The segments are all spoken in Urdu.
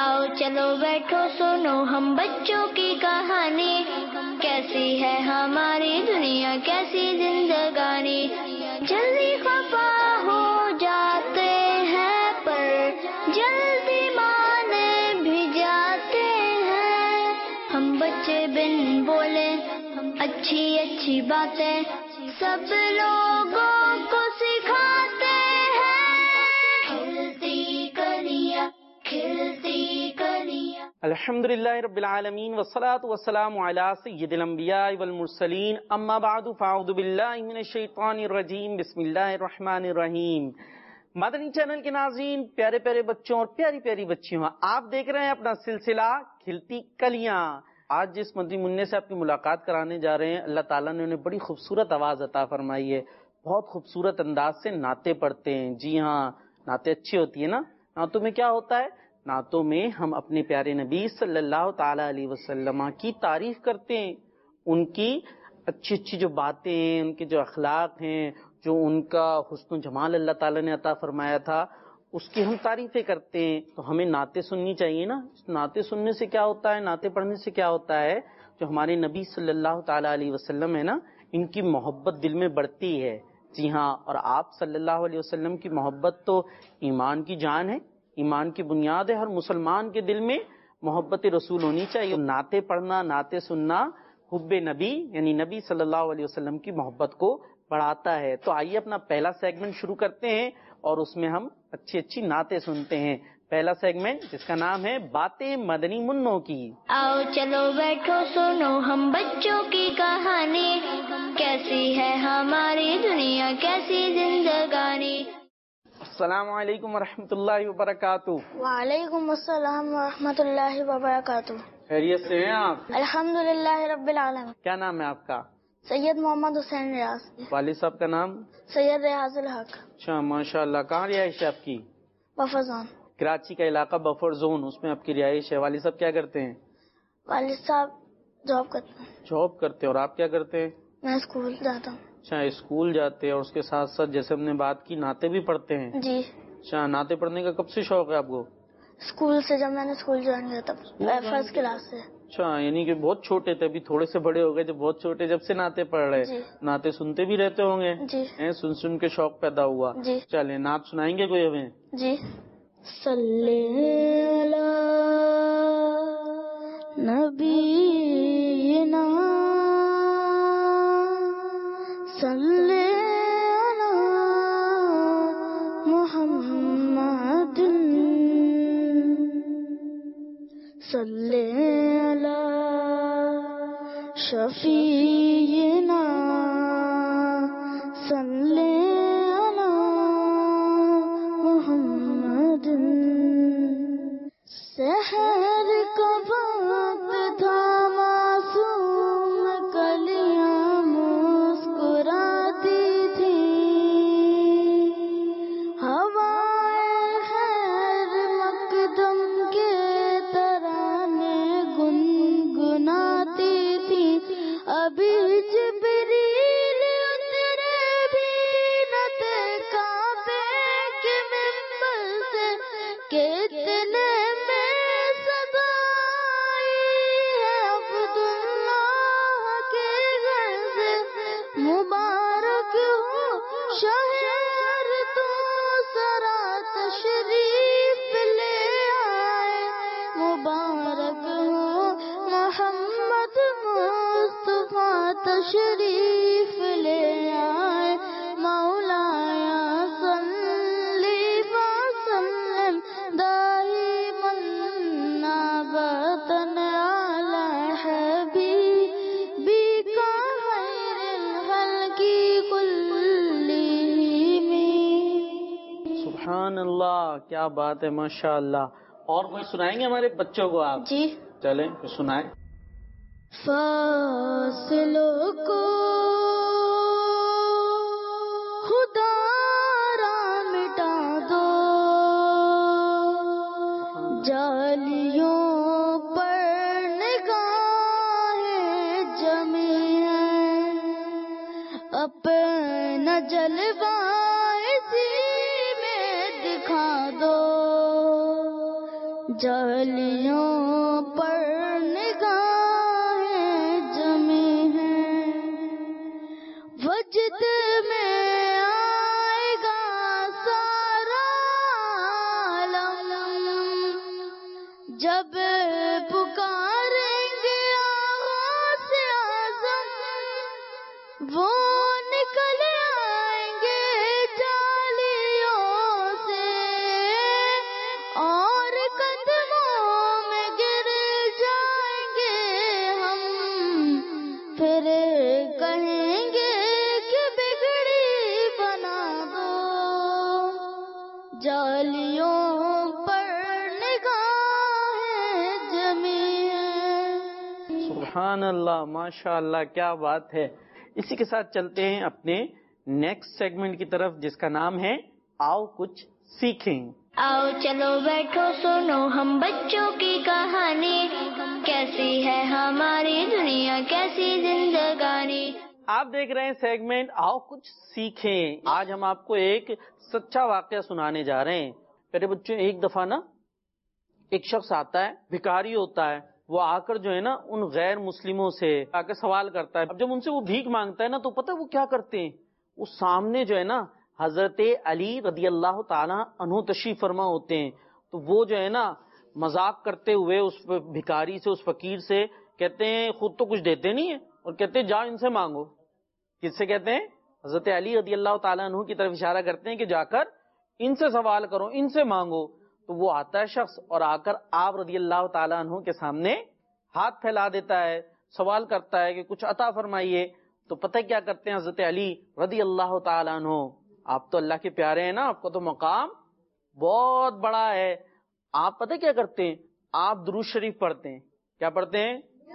آؤ چلو بیٹھو سنو ہم بچوں کی کہانی، کیسی ہے ہماری دنیا کیسی زندگانی، جلدی خفا ہو جاتے ہیں پر جلدی مانے بھی جاتے ہیں، ہم بچے بن بولے اچھی اچھی باتیں سب لوگوں کو سکھاتے ہیں، کھلتی کلیاں کھلتی کلیاں۔ الحمدللہ رب العالمین والصلاة والسلام علی سید الانبیاء والمرسلین، اما بعد فاعوذ باللہ من الشیطان الرجیم، بسم اللہ الرحمن الرحیم۔ مدنی چینل کے ناظرین، پیارے پیارے بچوں اور پیاری پیاری بچیوں، آپ دیکھ رہے ہیں اپنا سلسلہ کھلتی کلیاں۔ آج جس مدنی منع سے آپ کی ملاقات کرانے جا رہے ہیں، اللہ تعالیٰ نے انہیں بڑی خوبصورت آواز عطا فرمائی ہے، بہت خوبصورت انداز سے نعتیں پڑھتے ہیں۔ جی ہاں، نعتیں اچھی ہوتی ہے نا۔ نعتوں میں کیا ہوتا ہے؟ نعتوں میں ہم اپنے پیارے نبی صلی اللہ تعالی علیہ وسلم کی تعریف کرتے ہیں، ان کی اچھی اچھی جو باتیں ہیں، ان کے جو اخلاق ہیں، جو ان کا حسن و جمال اللہ تعالیٰ نے عطا فرمایا تھا، اس کی ہم تعریفیں کرتے ہیں۔ تو ہمیں نعتیں سننی چاہیے نا۔ نعتیں سننے سے کیا ہوتا ہے، نعتیں پڑھنے سے کیا ہوتا ہے؟ جو ہمارے نبی صلی اللہ تعالی علیہ وسلم ہے نا، ان کی محبت دل میں بڑھتی ہے۔ جی ہاں، اور آپ صلی اللہ علیہ وسلم کی محبت تو ایمان کی جان ہے، ایمان کی بنیاد ہے۔ ہر مسلمان کے دل میں محبت رسول ہونی چاہیے۔ نعتیں پڑھنا، نعتیں سننا حب نبی یعنی نبی صلی اللہ علیہ وسلم کی محبت کو بڑھاتا ہے۔ تو آئیے اپنا پہلا سیگمنٹ شروع کرتے ہیں اور اس میں ہم اچھی اچھی نعتیں سنتے ہیں۔ پہلا سیگمنٹ جس کا نام ہے باتیں مدنی منوں کی۔ آؤ چلو بیٹھو سنو ہم بچوں کی کہانی، کیسی ہے ہماری دنیا کیسی زندگانی۔ السلام علیکم ورحمۃ اللہ وبرکاتہ۔ وعلیکم السلام ورحمۃ اللہ وبرکاتہ۔ خیریت سے ہیں آپ؟ الحمدللہ رب العالمین۔ کیا نام ہے آپ کا؟ سید محمد حسین ریاض۔ والد صاحب کا نام؟ سید ریاض الحق۔ اچھا، ماشاء اللہ۔ کہاں رہائش ہے آپ کی؟ Buffer zone. کراچی کا علاقہ بفر زون، اس میں آپ کی رہائش ہے۔ والد صاحب کیا کرتے ہیں؟ والد صاحب جاب کرتے ہیں۔ جاب کرتے ہیں۔ اور آپ کیا کرتے ہیں؟ میں اسکول جاتا ہوں۔ اچھا، اسکول جاتے ہیں، اور اس کے ساتھ ساتھ جیسے ہم نے بات کی نعتیں بھی پڑھتے ہیں؟ جی۔ اچھا، نعتیں پڑھنے کا کب سے شوق ہے آپ کو؟ اسکول سے، جب میں نے اسکول جوائن کیا تب، فرسٹ کلاس سے۔ اچھا، یعنی کہ بہت چھوٹے تھے، ابھی تھوڑے سے بڑے ہو گئے، جب بہت چھوٹے جب سے نعتیں پڑھ رہے۔ جی۔ نعتیں سنتے بھی رہتے ہوں گے؟ جی۔ سن سن کے شوق پیدا ہوا۔ جی۔ چلیں، نعت سنائیں گے کوئی ہمیں؟ جی۔ صلی علی نبینا صلی علی محمد صلی علی شفیعنا صلی علی محمد۔ سحر کا وقت تھا، معصوم کلیاں مسکراتی تھی، ہوائے خیر مقدم کے ترانے گنگناتی تھی، ابھی جبریل اترے بھی نہ تھے کعبے کے منبر سے، کہ اتنے میں صدا آئی ہے عبداللہ کے گھر سے، مبارک ہو شہر تو سرا تشریف لے آئے، مبارک ہو محمد مصطفیٰ تشریف لے آئے، مولایا صلی وسلم دائما ابدا علی حبیبک خیر الخلق کلہم۔ سبحان اللہ، کیا بات ہے، ماشاء اللہ۔ اور کوئی سنائیں گے ہمارے بچوں کو آپ؟ جی۔ چلیں پھر سنائیں۔ فاصلوں کو خدا را مٹا دو، جالیوں پر نگاہیں جمی ہیں، اپنا جلوہ اسی میں دکھا دو، جالیوں پر نگاہیں جمی ہیں، وجد میں آئے گا سارا عالم، جب پکاریں گے آغاز اعظم، وہ نکل آئیں گے جالیوں سے اور قدموں میں گر جائیں گے ہم، پھر کہیں گے کہ بگڑی بنا دو، جالیوں پر نگاہیں جمی ہیں۔ سبحان اللہ، ماشاء اللہ، کیا بات ہے۔ اسی کے ساتھ چلتے ہیں اپنے نیکسٹ سیگمنٹ کی طرف، جس کا نام ہے آؤ کچھ سیکھیں۔ آؤ چلو بیٹھو سنو ہم بچوں کی کہانی، کیسی ہے ہماری دنیا کیسی زندگانی۔ آپ دیکھ رہے ہیں سیگمنٹ آؤ کچھ سیکھیں۔ آج ہم آپ کو ایک سچا واقعہ سنانے جا رہے ہیں۔ میرے بچوں، ایک دفعہ نا ایک شخص آتا ہے، بھکاری ہوتا ہے، وہ آ کر جو ہے نا ان غیر مسلموں سے آ کے سوال کرتا ہے۔ اب جب ان سے وہ بھیک مانگتا ہے نا، تو پتہ ہے وہ کیا کرتے ہیں؟ وہ سامنے جو ہے نا حضرت علی رضی اللہ تعالی عنہ تشریف فرما ہوتے ہیں، تو وہ جو ہے نا مذاق کرتے ہوئے اس بھکاری سے، اس فقیر سے کہتے ہیں، خود تو کچھ دیتے نہیں ہیں، اور کہتے ہیں جا ان سے مانگو۔ کس سے کہتے ہیں؟ حضرت علی رضی اللہ تعالیٰ عنہ کی طرف اشارہ کرتے ہیں کہ جا کر ان سے سوال کرو، ان سے مانگو۔ تو وہ آتا ہے شخص اور آ کر آپ رضی اللہ تعالیٰ عنہ کے سامنے ہاتھ پھیلا دیتا ہے، سوال کرتا ہے کہ کچھ عطا فرمائیے۔ تو پتہ کیا کرتے ہیں حضرت علی رضی اللہ تعالیٰ عنہ؟ آپ تو اللہ کے پیارے ہیں نا، آپ کا تو مقام بہت بڑا ہے۔ آپ پتہ کیا کرتے ہیں؟ آپ درود شریف پڑھتے ہیں۔ کیا پڑھتے ہیں؟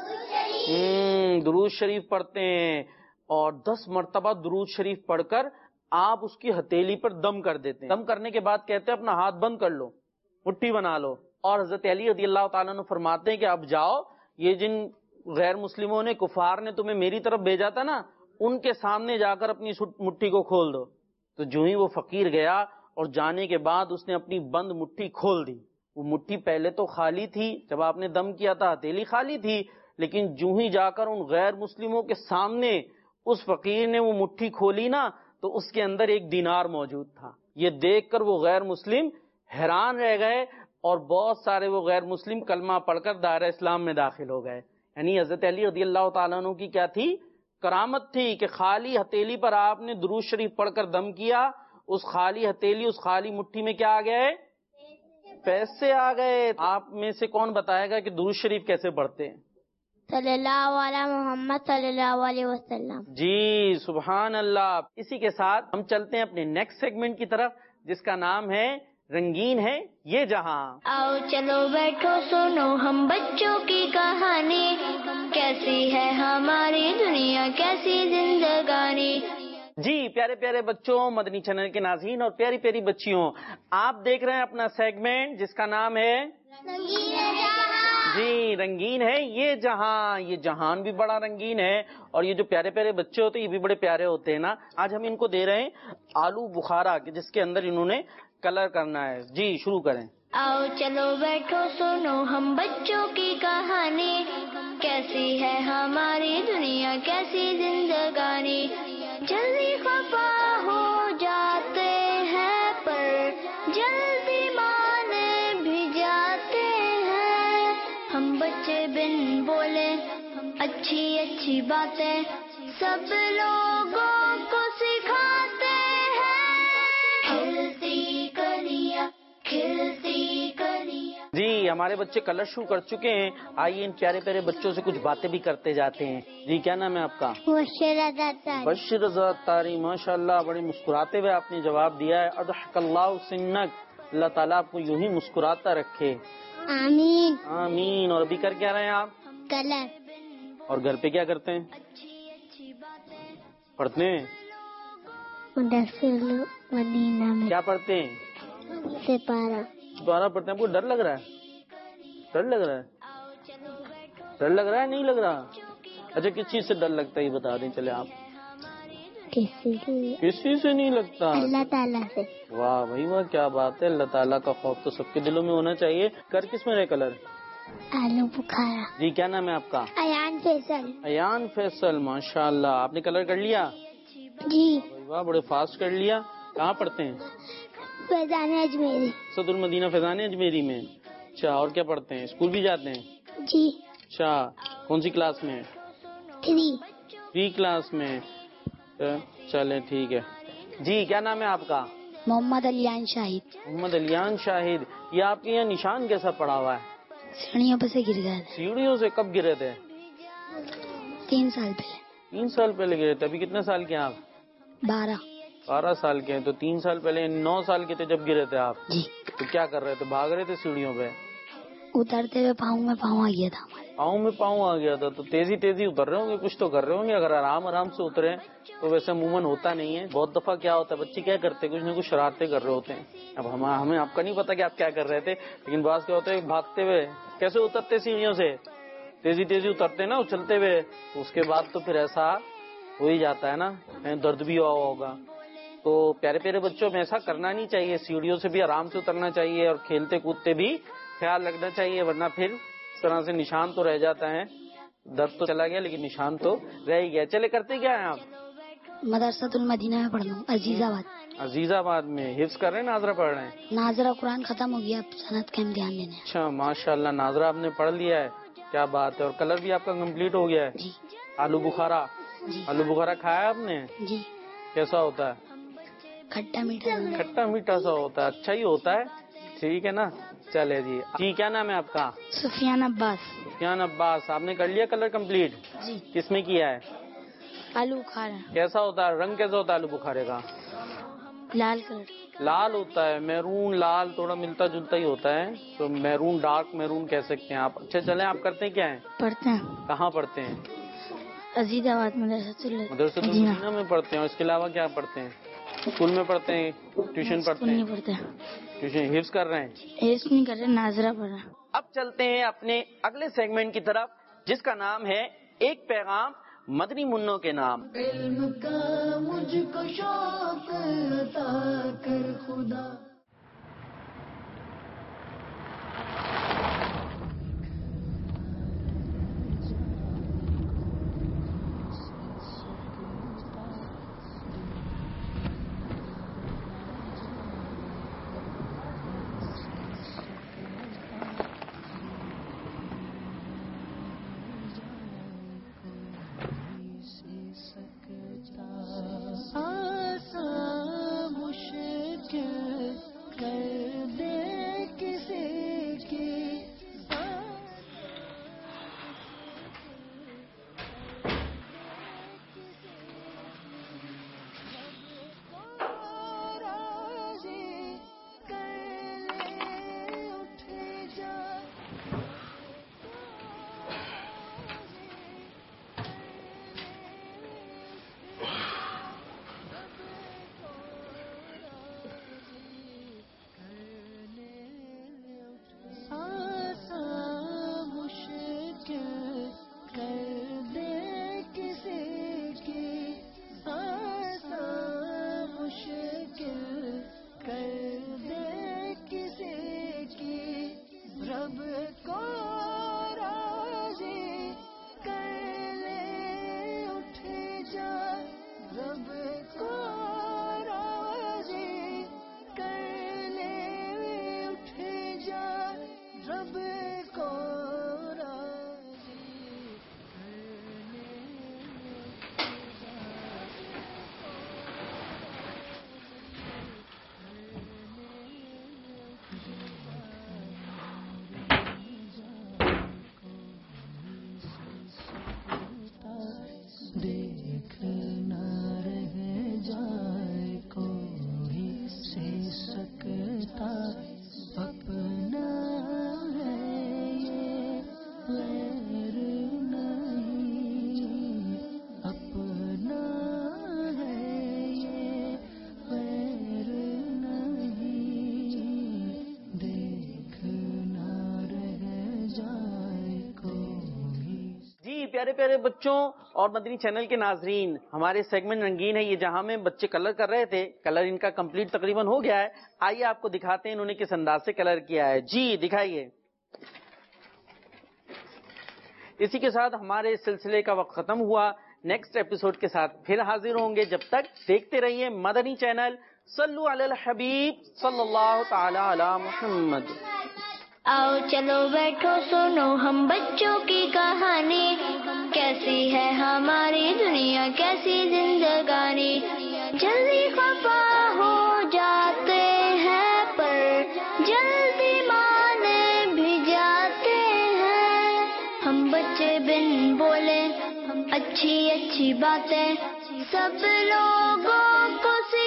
درود شریف پڑھتے ہیں، اور 10 مرتبہ درود شریف پڑھ کر آپ اس کی ہتھیلی پر دم کر دیتے ہیں۔ دم کرنے کے بعد کہتے ہیں اپنا ہاتھ بند کر لو، مٹھی بنا لو، اور حضرت علی رضی اللہ تعالیٰ عنہ فرماتے ہیں کہ اب جاؤ، یہ جن غیر مسلموں نے، کفار نے تمہیں میری طرف بھیجا تھا نا، ان کے سامنے جا کر اپنی مٹھی کو کھول دو۔ تو جو ہی وہ فقیر گیا اور جانے کے بعد اس نے اپنی بند مٹھی کھول دی۔ وہ مٹھی پہلے تو خالی تھی، جب آپ نے دم کیا تھا ہتھیلی خالی تھی، لیکن جو ہی جا کر ان غیر مسلموں کے سامنے اس فقیر نے وہ مٹھی کھولی نا، تو اس کے اندر 1 دینار موجود تھا۔ یہ دیکھ کر وہ غیر مسلم حیران رہ گئے، اور بہت سارے وہ غیر مسلم کلمہ پڑھ کر دائرہ اسلام میں داخل ہو گئے۔ یعنی حضرت علی رضی اللہ تعالیٰ عنہ کی کیا تھی؟ کرامت تھی کہ خالی ہتھیلی پر آپ نے درود شریف پڑھ کر دم کیا، اس خالی ہتھیلی، اس خالی مٹھی میں کیا آ گئے؟ پیسے آ گئے۔ آپ میں سے کون بتائے گا کہ درود شریف کیسے پڑھتے ہیں؟ صلی اللہ علیہ محمد صلی اللہ علیہ وسلم۔ جی سبحان اللہ۔ اسی کے ساتھ ہم چلتے ہیں اپنے نیکسٹ سیگمنٹ کی طرف، جس کا نام ہے رنگین ہے یہ جہاں۔ آؤ چلو بیٹھو سنو ہم بچوں کی کہانی، کیسی ہے ہماری دنیا کیسی زندگانی۔ جی پیارے پیارے بچوں، مدنی چینل کے ناظرین اور پیاری پیاری بچیوں، آپ دیکھ رہے ہیں اپنا سیگمنٹ جس کا نام ہے جی رنگین ہے یہ جہاں۔ یہ جہان بھی بڑا رنگین ہے، اور یہ جو پیارے پیارے بچے ہوتے ہیں یہ بھی بڑے پیارے ہوتے ہیں نا۔ آج ہم ان کو دے رہے ہیں آلو بخارا، جس کے اندر انہوں نے کلر کرنا ہے۔ جی شروع کریں۔ آؤ چلو بیٹھو سنو ہم بچوں کی کہانی، کیسی ہے ہماری دنیا کیسی زندگانی۔ جلدی خفا ہو جاتے ہیں پر جلدی مانے بھی جاتے ہیں، ہم بچے بن بولے اچھی اچھی باتیں سب لوگوں کو سکھاتے ہیں، کھلتی کلیاں کھلتی کلیاں۔ جی ہمارے بچے کلر شروع کر چکے ہیں، آئیے ان پیارے پیارے بچوں سے کچھ باتیں بھی کرتے جاتے ہیں۔ جی کیا نام ہے آپ کا؟ بشیر رضا تاری۔ ماشاء اللہ، بڑے مسکراتے ہوئے آپ نے جواب دیا ہے۔ اضحک اللہ سنک، اللہ تعالیٰ آپ کو یوں ہی مسکراتا رکھے، آمین آمین۔ اور ابھی کر کیا رہے ہیں آپ؟ کلر اور گھر پہ کیا کرتے ہیں؟ پڑھتے ہیں؟ مدثر مدینہ میں کیا پڑھتے ہیں؟ سپارہ دوبارہ پڑھتے ہیں۔ آپ کو ڈر لگ رہا ہے؟ ڈر لگ رہا ہے؟ ڈر لگ رہا ہے نہیں لگ رہا؟ اچھا کس چیز سے ڈر لگتا ہے یہ بتا دیں چلے آپ۔ کسی سے نہیں لگتا. اللہ تعالیٰ سے. واہ بھائی واہ، کیا بات ہے. اللہ تعالیٰ کا خوف تو سب کے دلوں میں ہونا چاہیے. کر کس میں رہے کلر؟ آلو بخارا. جی کیا نام ہے آپ کا؟ ایان فیصل. ایان فیصل، ماشاء اللہ. آپ نے کلر کر لیا؟ جی. بھائی واہ، بڑے فاسٹ کر لیا. کہاں پڑھتے ہیں؟ فیضان اجمیری. صدر المدینہ فیضان اجمیری میں. اچھا، اور کیا پڑھتے ہیں؟ اسکول بھی جاتے ہیں؟ جی. اچھا، کون سی کلاس میں؟ 3 کلاس میں. چلے ٹھیک ہے. جی کیا نام ہے آپ کا؟ محمد علیان شاہد. محمد علیان شاہد. یہ آپ کے یہاں نشان کیسا پڑا ہوا ہے؟ سیڑھیوں پہ سے گر گئے تھے. سیڑھیوں سے کب گرے تھے؟ 3 سال پہلے. 3 سال پہلے گرے تھے. ابھی کتنے سال کے ہیں آپ؟ 12 سال کے ہیں. تو 3 سال پہلے 9 سال کے تھے جب گرے تھے آپ. جی. تو کیا کر رہے تھے؟ بھاگ رہے تھے سیڑھیوں پہ؟ اترتے ہوئے پاؤں میں پاؤں آ گیا تھا ہمارے. پاؤں میں پاؤں آ گیا تھا. تو تیزی اتر رہے ہوں گے، کچھ تو کر رہے ہوں گے. اگر آرام سے اترے تو ویسے عموماً ہوتا نہیں ہے. بہت دفعہ کیا ہوتا ہے، بچے کیا کرتے ہیں، کچھ نہ کچھ شرارتیں کر رہے ہوتے ہیں. اب ہمیں آپ کا نہیں پتا کہ آپ کیا کر رہے تھے، لیکن بعض کیا ہوتا ہے بھاگتے ہوئے کیسے اترتے سیڑھیوں سے، تیزی اترتے نا اچھلتے ہوئے. اس کے بعد تو پھر ایسا ہو ہی جاتا ہے نا، درد بھی ہوا ہوگا. تو پیارے پیارے بچوں میں ایسا کرنا نہیں چاہیے. سیڑھیوں سے بھی آرام سے اترنا چاہیے اور کھیلتے کودتے بھی خیال رکھنا چاہیے، ورنہ پھر اس طرح سے نشان تو رہ جاتا ہے. درد تو چلا گیا لیکن نشان تو رہ ہی گیا. چلے کرتے کیا ہیں آپ؟ مدرسۃ المدینہ میں پڑھ رہا ہوں، عزیز آباد. عزیز آباد میں. حفظ کر رہے ہیں، ناظرہ پڑھ رہے ہیں؟ ناظرہ قرآن ختم ہو گیا، اب صنعت کا امتحان دینے. اچھا ماشاء اللہ، ناظرہ آپ نے پڑھ لیا ہے، کیا بات ہے. اور کلر بھی آپ کا کمپلیٹ ہو گیا ہے. جی. آلو بخارا. جی. آلو بخارا کھایا آپ نے؟ جی. کیسا ہوتا ہے؟ کھٹا میٹھا. کھٹا میٹھا سا ہوتا ہے. اچھا ہی ہوتا ہے. ٹھیک ہے نا. چلے جی. جی کیا نام ہے آپ کا؟ سفیان عباس. سفیان عباس. آپ نے کر لیا کلر کمپلیٹ؟ جی. کس میں کیا ہے؟ آلو بخارا. کیسا ہوتا ہے رنگ؟ کیسا ہوتا ہے آلو بخارے کا؟ لال کلر. لال ہوتا ہے. میرون لال تھوڑا ملتا جلتا ہی ہوتا ہے، تو میرون ڈارک میرون کہہ سکتے ہیں آپ. اچھا چلیں، آپ کرتے کیا ہیں؟ پڑھتے ہیں. کہاں پڑھتے ہیں؟ عزیز آباد مدرسۃ المدینہ میں پڑھتے ہیں. اور اس کے علاوہ کیا پڑھتے ہیں؟ اسکول میں پڑھتے ہیں؟ ٹیوشن پڑھتے ہیں؟ پڑھتے ہیں. ٹیوشن حفظ کر رہے ہیں؟ حفظ نہیں کر رہے، ناظرہ پڑھ رہے ہیں. اب چلتے ہیں اپنے اگلے سیگمنٹ کی طرف، جس کا نام ہے ایک پیغام مدنی منوں کے نام. علم کا مجھ کو شوق عطا کر خدا. پیارے پیارے بچوں اور مدنی چینل کے ناظرین، ہمارے سیگمنٹ رنگین ہے یہ، جہاں میں بچے کلر کر رہے تھے. کلر ان کا کمپلیٹ تقریباً ہو گیا ہے. آئیے آپ کو دکھاتے ہیں انہوں نے کس انداز سے کلر کیا ہے. جی دکھائیے. اسی کے ساتھ ہمارے سلسلے کا وقت ختم ہوا. نیکسٹ ایپیسوڈ کے ساتھ پھر حاضر ہوں گے. جب تک دیکھتے رہیے مدنی چینل. صلو علی الحبیب صلی اللہ تعالی علی محمد. آؤ چلو بیٹھو سنو ہم بچوں کی کہانی، کیسی ہے ہماری دنیا کیسی زندگانی. جلدی خفا ہو جاتے ہیں پر جلدی مانے بھی جاتے ہیں. ہم بچے بن بولے اچھی اچھی باتیں سب لوگوں کو